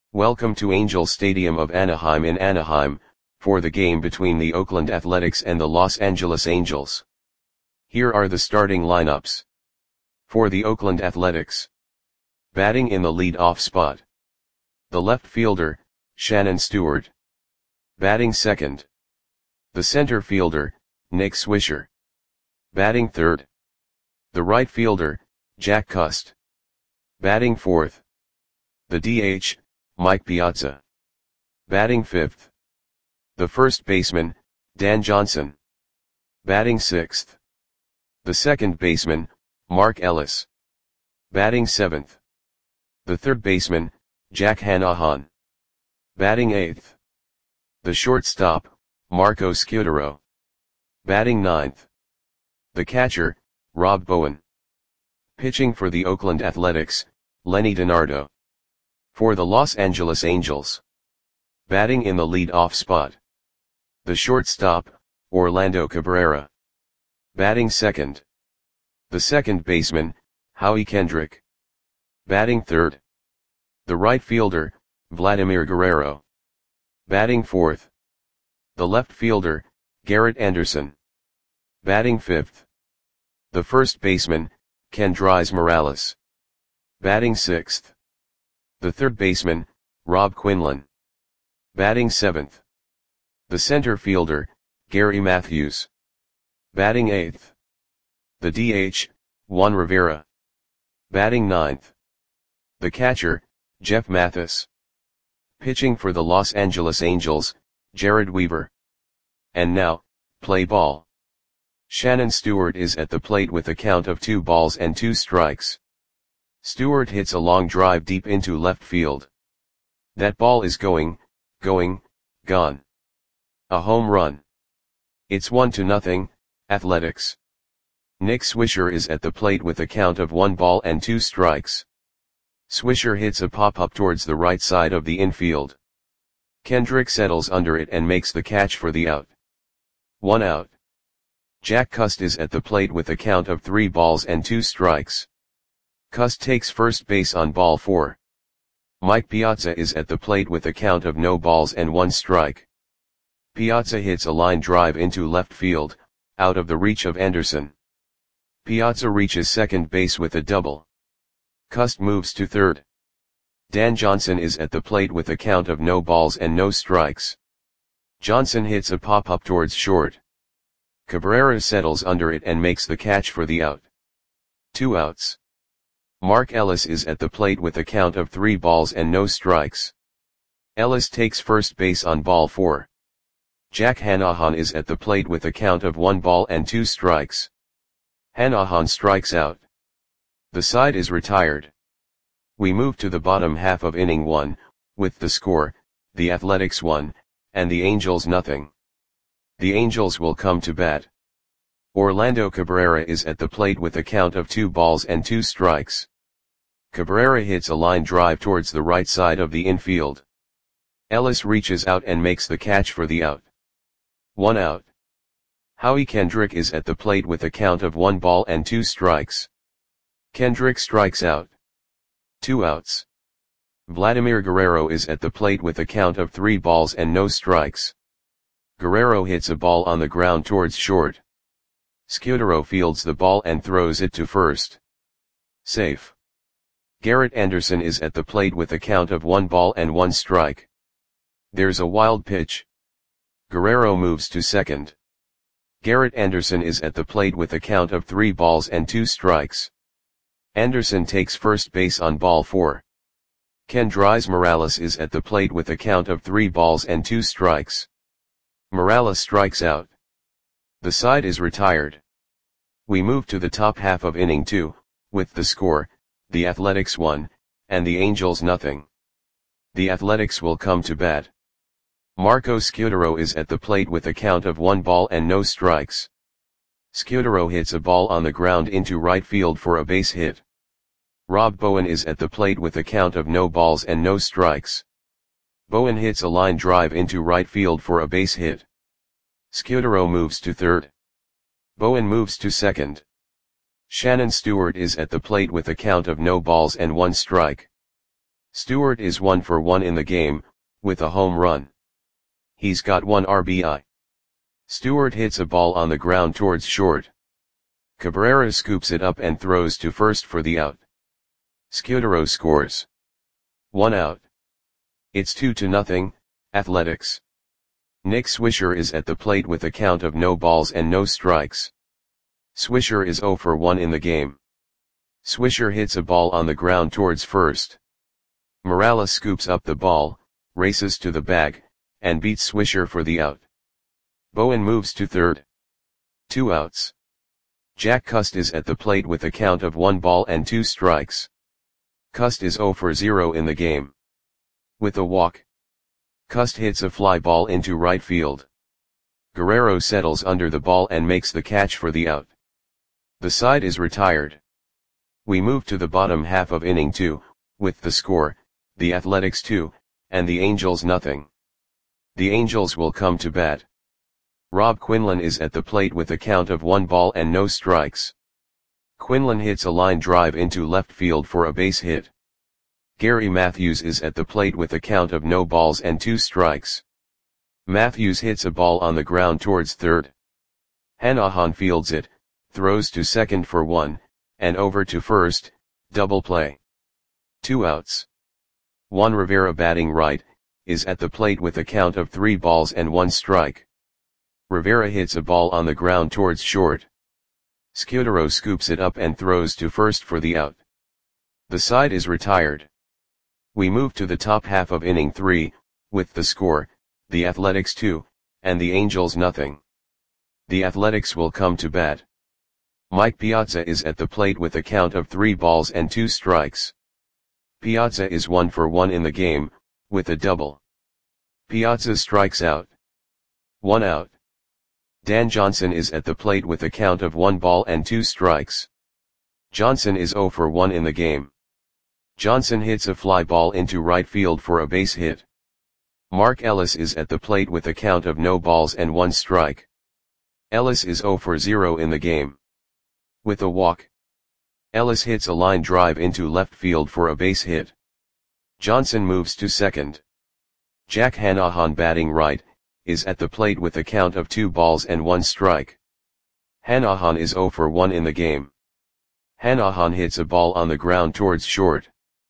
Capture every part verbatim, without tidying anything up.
Welcome to Angel Stadium of Anaheim in Anaheim, for the game between the Oakland Athletics and the Los Angeles Angels. Here are the starting lineups. For the Oakland Athletics. Batting in the lead-off spot. The left fielder, Shannon Stewart. Batting second. The center fielder, Nick Swisher. Batting third. The right fielder, Jack Cust. Batting fourth. The D H, Mike Piazza. Batting fifth. The first baseman, Dan Johnson. Batting sixth. The second baseman, Mark Ellis. Batting seventh. The third baseman, Jack Hannahan. Batting eighth. The shortstop, Marco Scutaro. Batting ninth. The catcher, Rob Bowen. Pitching for the Oakland Athletics, Lenny DiNardo. For the Los Angeles Angels. Batting in the lead-off spot. The shortstop, Orlando Cabrera. Batting second. The second baseman, Howie Kendrick. Batting third. The right fielder, Vladimir Guerrero. Batting fourth. The left fielder, Garrett Anderson. Batting fifth. The first baseman, Kendrys Morales. Batting sixth. The third baseman, Rob Quinlan. Batting seventh. The center fielder, Gary Matthews. Batting eighth. The D H, Juan Rivera. Batting ninth. The catcher, Jeff Mathis. Pitching for the Los Angeles Angels, Jared Weaver. And now, play ball. Shannon Stewart is at the plate with a count of two balls and two strikes. Stewart hits a long drive deep into left field. That ball is going, going, gone. A home run. It's one to nothing, Athletics. Nick Swisher is at the plate with a count of one ball and two strikes. Swisher hits a pop-up towards the right side of the infield. Kendrick settles under it and makes the catch for the out. One out. Jack Cust is at the plate with a count of three balls and two strikes. Cust takes first base on ball four. Mike Piazza is at the plate with a count of no balls and one strike. Piazza hits a line drive into left field, out of the reach of Anderson. Piazza reaches second base with a double. Cust moves to third. Dan Johnson is at the plate with a count of no balls and no strikes. Johnson hits a pop-up towards short. Cabrera settles under it and makes the catch for the out. Two outs. Mark Ellis is at the plate with a count of three balls and no strikes. Ellis takes first base on ball four. Jack Hannahan is at the plate with a count of one ball and two strikes. Hannahan strikes out. The side is retired. We move to the bottom half of inning one, with the score, the Athletics one, and the Angels nothing. The Angels will come to bat. Orlando Cabrera is at the plate with a count of two balls and two strikes. Cabrera hits a line drive towards the right side of the infield. Ellis reaches out and makes the catch for the out. One out. Howie Kendrick is at the plate with a count of one ball and two strikes. Kendrick strikes out. Two outs. Vladimir Guerrero is at the plate with a count of three balls and no strikes. Guerrero hits a ball on the ground towards short. Scutaro fields the ball and throws it to first. Safe. Garrett Anderson is at the plate with a count of one ball and one strike. There's a wild pitch. Guerrero moves to second. Garrett Anderson is at the plate with a count of three balls and two strikes. Anderson takes first base on ball four. Kendrys Morales is at the plate with a count of three balls and two strikes. Morales strikes out. The side is retired. We move to the top half of inning two, with the score, the Athletics one, and the Angels nothing. The Athletics will come to bat. Marco Scutaro is at the plate with a count of one ball and no strikes. Scutaro hits a ball on the ground into right field for a base hit. Rob Bowen is at the plate with a count of no balls and no strikes. Bowen hits a line drive into right field for a base hit. Scutaro moves to third. Bowen moves to second. Shannon Stewart is at the plate with a count of no balls and one strike. Stewart is one for one in the game, with a home run. He's got one R B I. Stewart hits a ball on the ground towards short. Cabrera scoops it up and throws to first for the out. Scudero scores. One out. It's two to nothing, Athletics. Nick Swisher is at the plate with a count of no balls and no strikes. Swisher is zero for one in the game. Swisher hits a ball on the ground towards first. Morales scoops up the ball, races to the bag, and beats Swisher for the out. Bowen moves to third. Two outs. Jack Cust is at the plate with a count of one ball and two strikes. Cust is zero for zero in the game. With a walk, Cust hits a fly ball into right field. Guerrero settles under the ball and makes the catch for the out. The side is retired. We move to the bottom half of inning two, with the score, the Athletics two, and the Angels nothing. The Angels will come to bat. Rob Quinlan is at the plate with a count of one ball and no strikes. Quinlan hits a line drive into left field for a base hit. Gary Matthews is at the plate with a count of no balls and two strikes. Matthews hits a ball on the ground towards third. Hanahan fields it, throws to second for one, and over to first, double play. Two outs. Juan Rivera batting right, is at the plate with a count of three balls and one strike. Rivera hits a ball on the ground towards short. Scudero scoops it up and throws to first for the out. The side is retired. We move to the top half of inning three, with the score, the Athletics two, and the Angels nothing. The Athletics will come to bat. Mike Piazza is at the plate with a count of three balls and two strikes. Piazza is one for one in the game, with a double. Piazza strikes out. One out. Dan Johnson is at the plate with a count of one ball and two strikes. Johnson is zero for one in the game. Johnson hits a fly ball into right field for a base hit. Mark Ellis is at the plate with a count of no balls and one strike. Ellis is zero for zero in the game. With a walk, Ellis hits a line drive into left field for a base hit. Johnson moves to second. Jack Hanahan batting right, is at the plate with a count of two balls and one strike. Hanahan is zero for one in the game. Hanahan hits a ball on the ground towards short.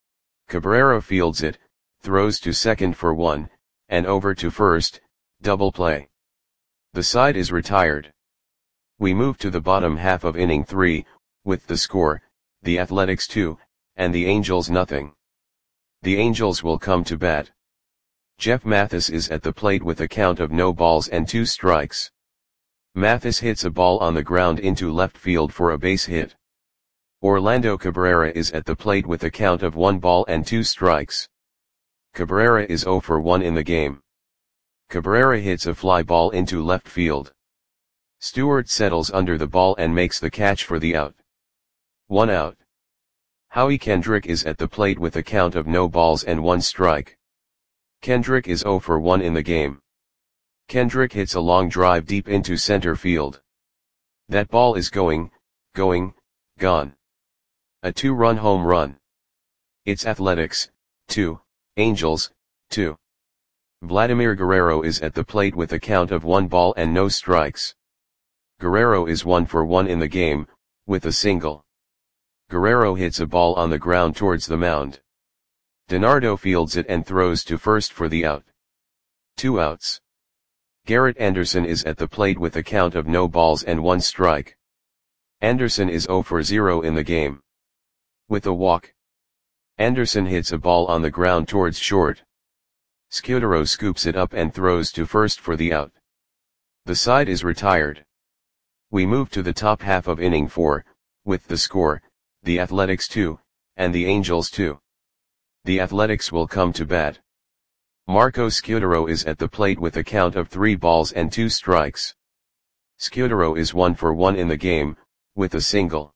Cabrera fields it, throws to second for one, and over to first, double play. The side is retired. We move to the bottom half of inning three, with the score, the Athletics two, and the Angels nothing. The Angels will come to bat. Jeff Mathis is at the plate with a count of no balls and two strikes. Mathis hits a ball on the ground into left field for a base hit. Orlando Cabrera is at the plate with a count of one ball and two strikes. Cabrera is zero for one in the game. Cabrera hits a fly ball into left field. Stewart settles under the ball and makes the catch for the out. One out. Howie Kendrick is at the plate with a count of no balls and one strike. Kendrick is zero for one in the game. Kendrick hits a long drive deep into center field. That ball is going, going, gone. A two-run home run. It's Athletics, two, Angels, two. Vladimir Guerrero is at the plate with a count of one ball and no strikes. Guerrero is one for one in the game, with a single. Guerrero hits a ball on the ground towards the mound. DiNardo fields it and throws to first for the out. Two outs. Garrett Anderson is at the plate with a count of no balls and one strike. Anderson is zero for zero in the game. With a walk, Anderson hits a ball on the ground towards short. Scudero scoops it up and throws to first for the out. The side is retired. We move to the top half of inning four, with the score, the Athletics two, and the Angels two. The Athletics will come to bat. Marco Scudero is at the plate with a count of three balls and two strikes. Scudero is one for one in the game, with a single.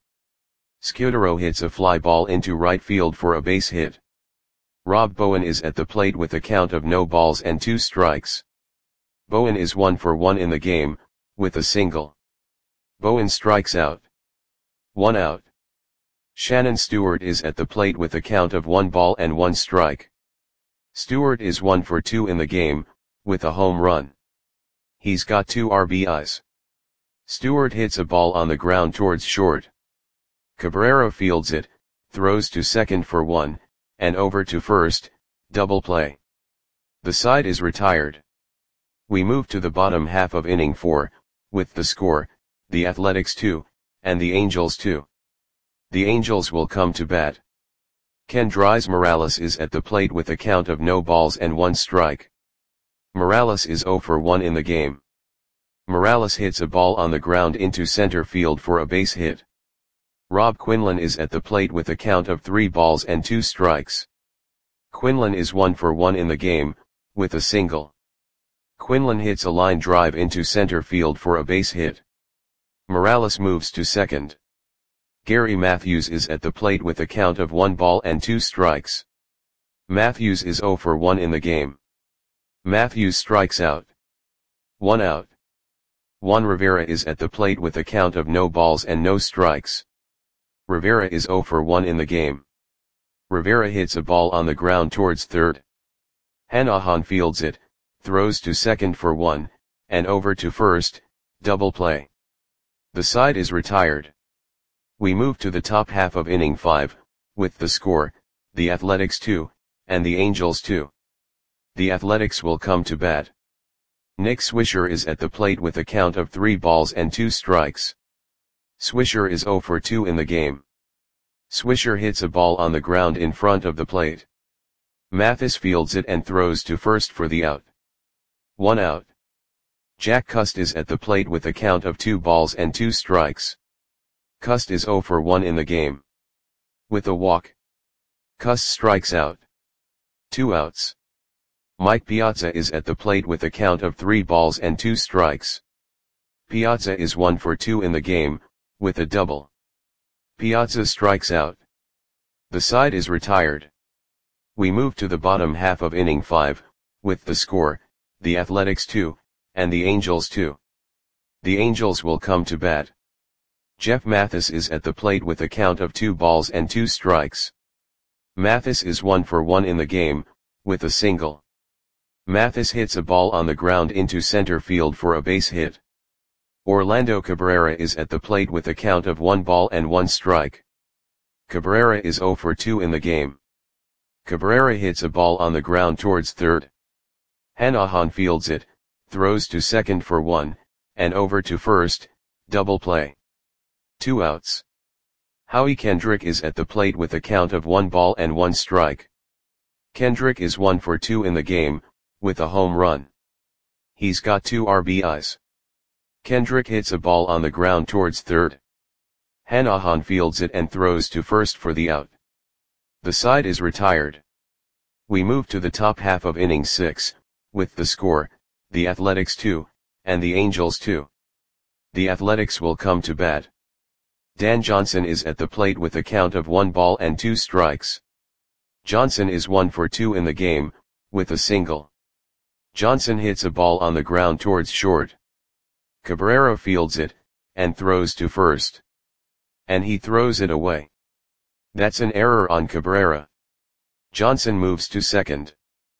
Scudero hits a fly ball into right field for a base hit. Rob Bowen is at the plate with a count of no balls and two strikes. Bowen is one for one in the game, with a single. Bowen strikes out. One out. Shannon Stewart is at the plate with a count of one ball and one strike. Stewart is one for two in the game, with a home run. He's got two R B Is. Stewart hits a ball on the ground towards short. Cabrera fields it, throws to second for one, and over to first, double play. The side is retired. We move to the bottom half of inning four, with the score, the Athletics two, and the Angels two. The Angels will come to bat. Kendrys Morales is at the plate with a count of no balls and one strike. Morales is zero for one in the game. Morales hits a ball on the ground into center field for a base hit. Rob Quinlan is at the plate with a count of three balls and two strikes. Quinlan is one for one in the game, with a single. Quinlan hits a line drive into center field for a base hit. Morales moves to second. Gary Matthews is at the plate with a count of one ball and two strikes. Matthews is zero for one in the game. Matthews strikes out. One out. Juan Rivera is at the plate with a count of no balls and no strikes. Rivera is zero for one in the game. Rivera hits a ball on the ground towards third. Hanahan fields it, throws to second for one, and over to first, double play. The side is retired. We move to the top half of inning five, with the score, the Athletics two, and the Angels two. The Athletics will come to bat. Nick Swisher is at the plate with a count of three balls and two strikes. Swisher is zero for two in the game. Swisher hits a ball on the ground in front of the plate. Mathis fields it and throws to first for the out. One out. Jack Cust is at the plate with a count of two balls and two strikes. Cust is zero for one in the game. With a walk. Cust strikes out. Two outs. Mike Piazza is at the plate with a count of three balls and two strikes. Piazza is one for two in the game, with a double. Piazza strikes out. The side is retired. We move to the bottom half of inning five, with the score, the Athletics two, and the Angels two. The Angels will come to bat. Jeff Mathis is at the plate with a count of two balls and two strikes. Mathis is one for one in the game, with a single. Mathis hits a ball on the ground into center field for a base hit. Orlando Cabrera is at the plate with a count of one ball and one strike. Cabrera is zero for two in the game. Cabrera hits a ball on the ground towards third. Hanahan fields it, throws to second for one, and over to first, double play. Two outs. Howie Kendrick is at the plate with a count of one ball and one strike. Kendrick is one for two in the game, with a home run. He's got two R B Is. Kendrick hits a ball on the ground towards third. Hanahan fields it and throws to first for the out. The side is retired. We move to the top half of inning six, with the score, the Athletics two, and the Angels two. The Athletics will come to bat. Dan Johnson is at the plate with a count of one ball and two strikes. Johnson is one for two in the game, with a single. Johnson hits a ball on the ground towards short. Cabrera fields it, and throws to first. And he throws it away. That's an error on Cabrera. Johnson moves to second.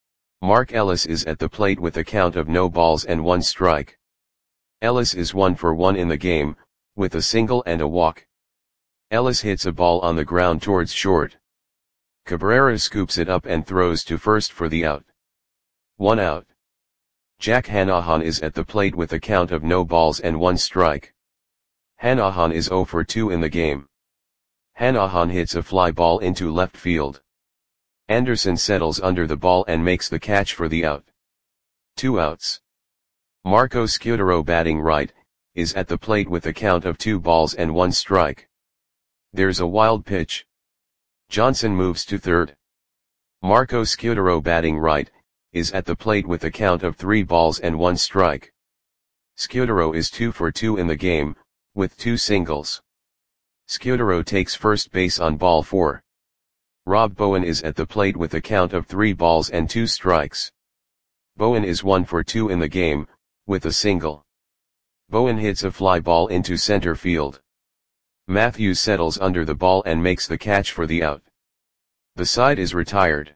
Mark Ellis is at the plate with a count of no balls and one strike. Ellis is one for one in the game, with a single and a walk. Ellis hits a ball on the ground towards short. Cabrera scoops it up and throws to first for the out. One out. Jack Hanahan is at the plate with a count of no balls and one strike. Hanahan is zero for two in the game. Hanahan hits a fly ball into left field. Anderson settles under the ball and makes the catch for the out. Two outs. Marco Scutaro, batting right, is at the plate with a count of two balls and one strike. There's a wild pitch. Johnson moves to third. Marco Scutaro, batting right, is at the plate with a count of three balls and one strike. Scutaro is two for two in the game, with two singles. Scutaro takes first base on ball four. Rob Bowen is at the plate with a count of three balls and two strikes. Bowen is one for two in the game, with a single. Bowen hits a fly ball into center field. Matthews settles under the ball and makes the catch for the out. The side is retired.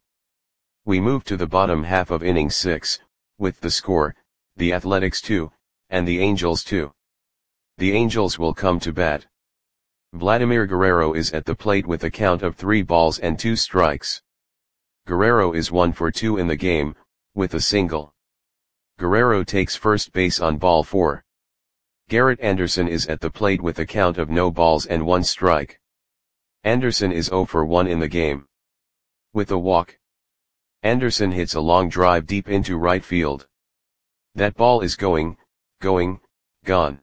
We move to the bottom half of inning six, with the score, the Athletics two, and the Angels two. The Angels will come to bat. Vladimir Guerrero is at the plate with a count of three balls and two strikes. Guerrero is one for two in the game, with a single. Guerrero takes first base on ball four. Garrett Anderson is at the plate with a count of no balls and one strike. Anderson is zero for one in the game. With a walk, Anderson hits a long drive deep into right field. That ball is going, going, gone.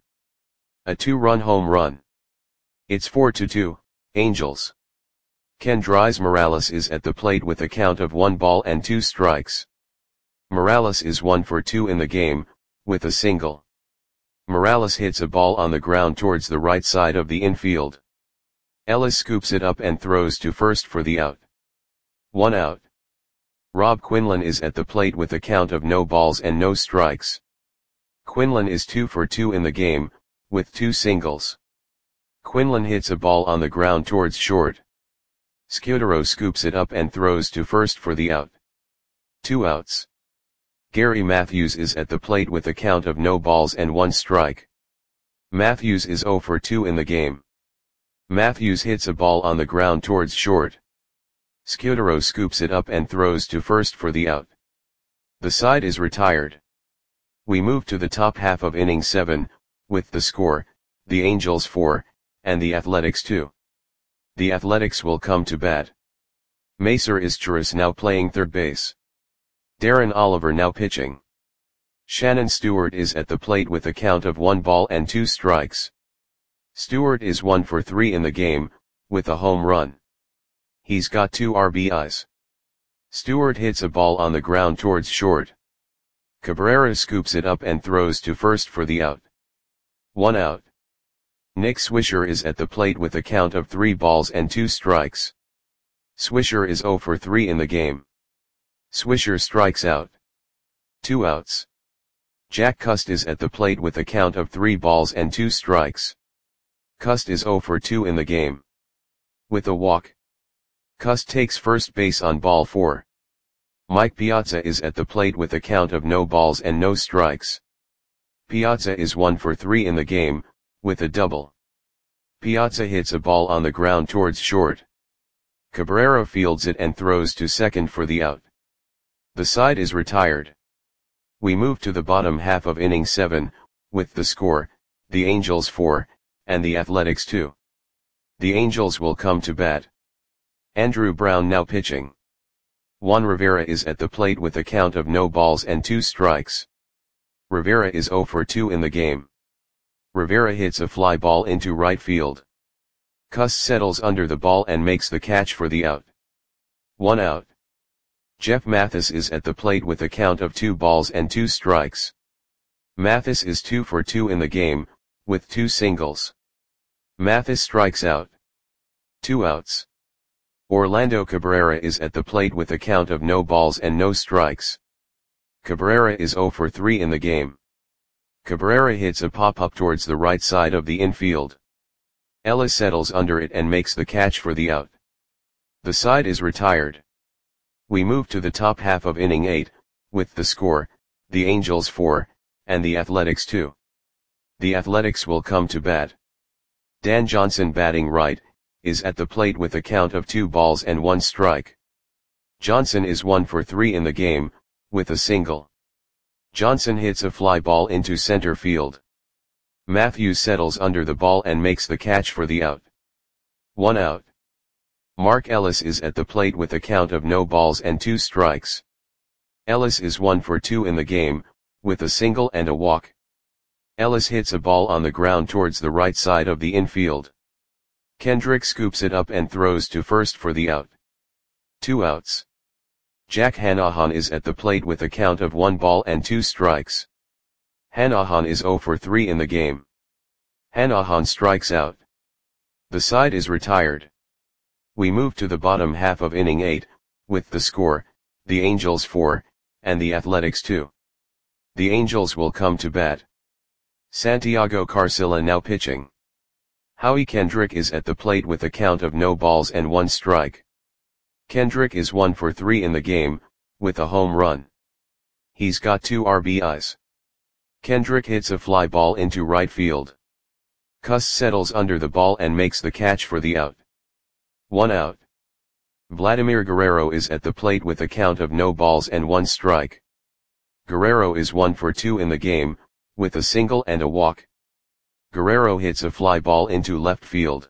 A two-run home run. It's four to two, Angels. Kendrys Morales is at the plate with a count of one ball and two strikes. Morales is one for two in the game, with a single. Morales hits a ball on the ground towards the right side of the infield. Ellis scoops it up and throws to first for the out. One out. Rob Quinlan is at the plate with a count of no balls and no strikes. Quinlan is two for two in the game, with two singles. Quinlan hits a ball on the ground towards short. Scudero scoops it up and throws to first for the out. Two outs. Gary Matthews is at the plate with a count of no balls and one strike. Matthews is zero for two in the game. Matthews hits a ball on the ground towards short. Scudero scoops it up and throws to first for the out. The side is retired. We move to the top half of inning seven, with the score, the Angels four, and the Athletics two. The Athletics will come to bat. Macer Izturis now playing third base. Darren Oliver now pitching. Shannon Stewart is at the plate with a count of one ball and two strikes. Stewart is one for three in the game, with a home run. He's got two R B Is. Stewart hits a ball on the ground towards short. Cabrera scoops it up and throws to first for the out. One out. Nick Swisher is at the plate with a count of three balls and two strikes. Swisher is zero for three in the game. Swisher strikes out. Two outs. Jack Cust is at the plate with a count of three balls and two strikes. Cust is zero for two in the game. With a walk, Cust takes first base on ball four. Mike Piazza is at the plate with a count of no balls and no strikes. Piazza is one for three in the game, with a double. Piazza hits a ball on the ground towards short. Cabrera fields it and throws to second for the out. The side is retired. We move to the bottom half of inning seven, with the score, the Angels four, and the Athletics two. The Angels will come to bat. Andrew Brown now pitching. Juan Rivera is at the plate with a count of no balls and two strikes. Rivera is zero for two in the game. Rivera hits a fly ball into right field. Cust settles under the ball and makes the catch for the out. One out. Jeff Mathis is at the plate with a count of two balls and two strikes. Mathis is two for two in the game, with two singles. Mathis strikes out. Two outs. Orlando Cabrera is at the plate with a count of no balls and no strikes. Cabrera is zero for three in the game. Cabrera hits a pop-up towards the right side of the infield. Ellis settles under it and makes the catch for the out. The side is retired. We move to the top half of inning eight, with the score, the Angels four, and the Athletics two. The Athletics will come to bat. Dan Johnson batting right, is at the plate with a count of two balls and one strike. Johnson is one for three in the game, with a single. Johnson hits a fly ball into center field. Matthews settles under the ball and makes the catch for the out. One out. Mark Ellis is at the plate with a count of no balls and two strikes. Ellis is one for two in the game, with a single and a walk. Ellis hits a ball on the ground towards the right side of the infield. Kendrick scoops it up and throws to first for the out. Two outs. Jack Hanahan is at the plate with a count of one ball and two strikes. Hanahan is zero for three in the game. Hanahan strikes out. The side is retired. We move to the bottom half of inning eight, with the score, the Angels four, and the Athletics two. The Angels will come to bat. Santiago Carcilla now pitching. Howie Kendrick is at the plate with a count of no balls and one strike. Kendrick is one for three in the game, with a home run. He's got two R B Is. Kendrick hits a fly ball into right field. Cust settles under the ball and makes the catch for the out. One out. Vladimir Guerrero is at the plate with a count of no balls and one strike. Guerrero is one for two in the game, with a single and a walk. Guerrero hits a fly ball into left field.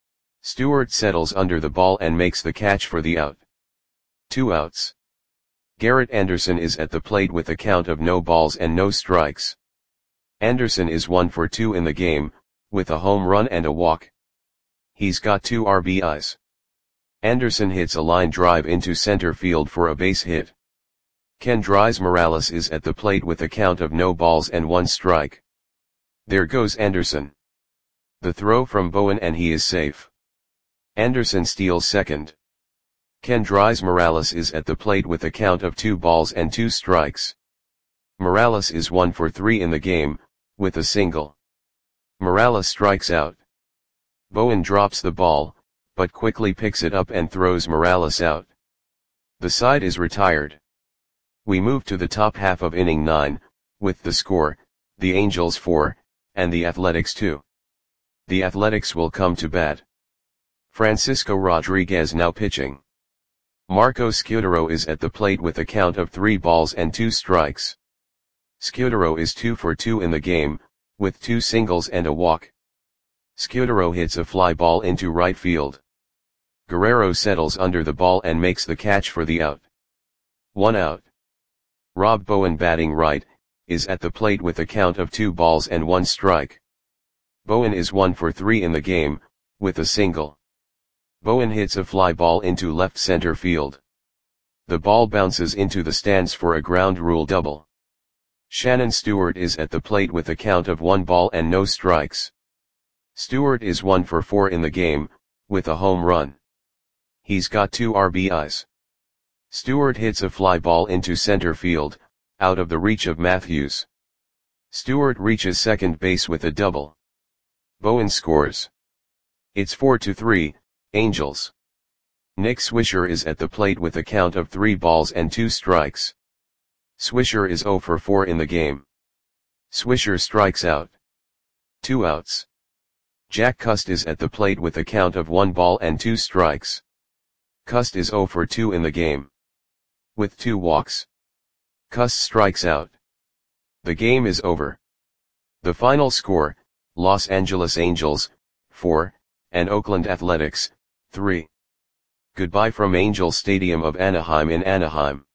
Stewart settles under the ball and makes the catch for the out. Two outs. Garrett Anderson is at the plate with a count of no balls and no strikes. Anderson is one for two in the game, with a home run and a walk. He's got two R B Is. Anderson hits a line drive into center field for a base hit. Kendrys Morales is at the plate with a count of no balls and one strike. There goes Anderson. The throw from Bowen and he is safe. Anderson steals second. Kendrys Morales is at the plate with a count of two balls and two strikes. Morales is one for three in the game, with a single. Morales strikes out. Bowen drops the ball, but quickly picks it up and throws Morales out. The side is retired. We move to the top half of inning nine, with the score, the Angels four, and the Athletics two. The Athletics will come to bat. Francisco Rodriguez now pitching. Marco Scutaro is at the plate with a count of three balls and two strikes. Scutaro is two for two in the game, with two singles and a walk. Scutaro hits a fly ball into right field. Guerrero settles under the ball and makes the catch for the out. One out. Rob Bowen batting right, is at the plate with a count of two balls and one strike. Bowen is one for three in the game, with a single. Bowen hits a fly ball into left center field. The ball bounces into the stands for a ground rule double. Shannon Stewart is at the plate with a count of one ball and no strikes. Stewart is one for four in the game, with a home run. He's got two R B Is. Stewart hits a fly ball into center field, out of the reach of Matthews. Stewart reaches second base with a double. Bowen scores. It's four to three, Angels. Nick Swisher is at the plate with a count of three balls and two strikes. Swisher is zero for four in the game. Swisher strikes out. Two outs. Jack Cust is at the plate with a count of one ball and two strikes. Cust is zero for two in the game. With two walks. Cust strikes out. The game is over. The final score, Los Angeles Angels, four, and Oakland Athletics, three. Goodbye from Angel Stadium of Anaheim in Anaheim.